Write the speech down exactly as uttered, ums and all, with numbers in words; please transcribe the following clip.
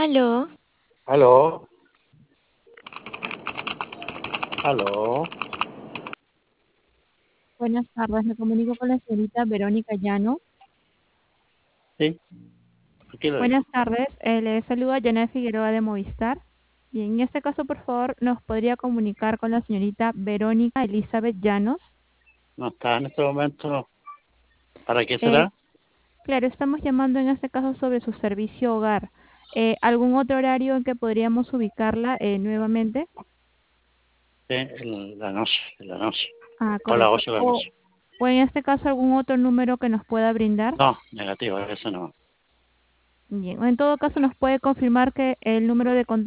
Aló, Aló, aló, Buenas tardes, me comunico con la señorita Verónica Llano. sí, aquí lo digo. Buenas tardes, eh, le saluda Janet Figueroa de Movistar. Y en este caso, por favor, nos podría comunicar con la señorita Verónica Elizabeth Llanos. No está en este momento. ¿Para qué Eh, será? claro, estamos llamando en este caso sobre su servicio hogar. Eh, ¿algún otro horario en que podríamos ubicarla eh, nuevamente? Sí, en la noche, en la noche. Ah, O las correcto. ocho de la O, noche. o en este caso, algún otro número que nos pueda brindar. No, negativo, eso no. Bien, o en todo caso, nos puede confirmar que el número de contacto